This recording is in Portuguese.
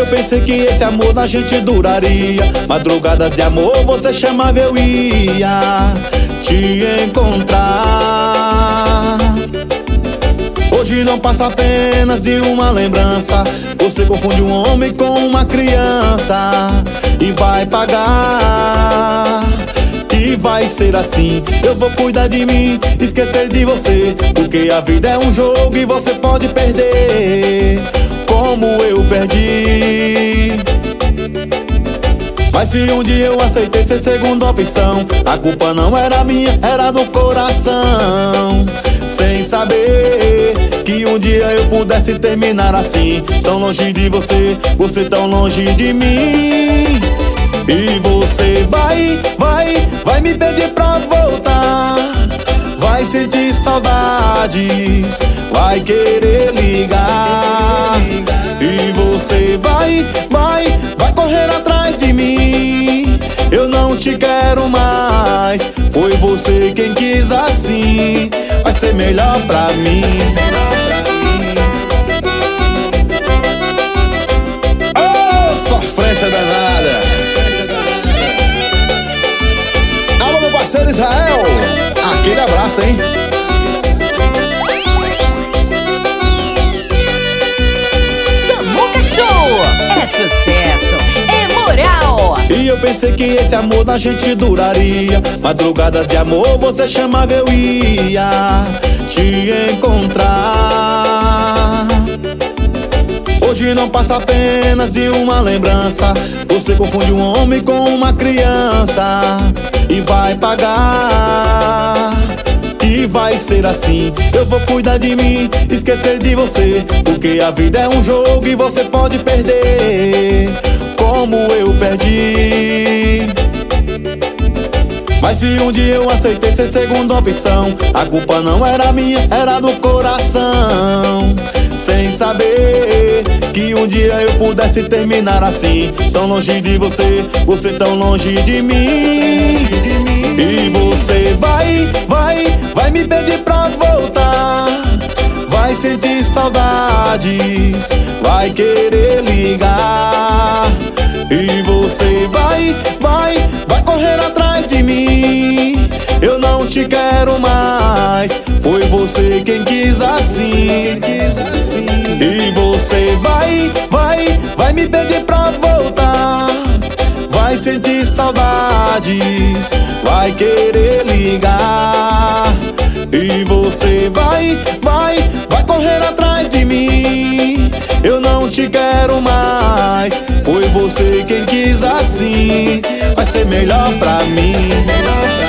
pensei que esse amor da gente duraria. Madrugadas de amor você chamava, eu ia te encontrar. Hoje não passa apenas de uma lembrança. Você confunde um homem com uma criança e vai pagar. E vai ser assim, eu vou cuidar de mim, esquecer de você, porque a vida é um jogo e você pode perder, como eu perdi. Mas se um dia eu aceitei ser segunda opção, a culpa não era minha, era do coração. Sem saber que um dia eu pudesse terminar assim, tão longe de você, você tão longe de mim. E você vai me pedir pra voltar, vai sentir saudades, vai querer ligar. E você vai correr atrás de mim. Eu não te quero mais, foi você quem quis assim. Vai ser melhor pra mim. Oh, sofrência danada. Alô, meu parceiro Israel, aquele abraço, hein? Samuca Show é sucesso, é moral. E eu pensei que esse amor da gente duraria. Madrugadas de amor você chamava, eu ia te encontrar. Hoje não passa apenas de uma lembrança. Você confunde um homem com uma criança e vai pagar. E vai ser assim, eu vou cuidar de mim, esquecer de você, porque a vida é um jogo e você pode perder, como eu perdi. Mas se um dia eu aceitei ser segunda opção, a culpa não era minha, era do coração. Sem saber que um dia eu pudesse terminar assim, tão longe de você, você tão longe de mim. E você vai me pedir pra voltar, vai sentir saudades, vai querer ligar. E você vai correr atrás de mim. Eu não te quero mais, foi você quem quis assim. E você vai me pedir pra voltar, vai sentir saudades, vai querer ligar. E você vai correr atrás de mim. Eu não te quero mais, foi você quem quis assim. Vai ser melhor pra mim.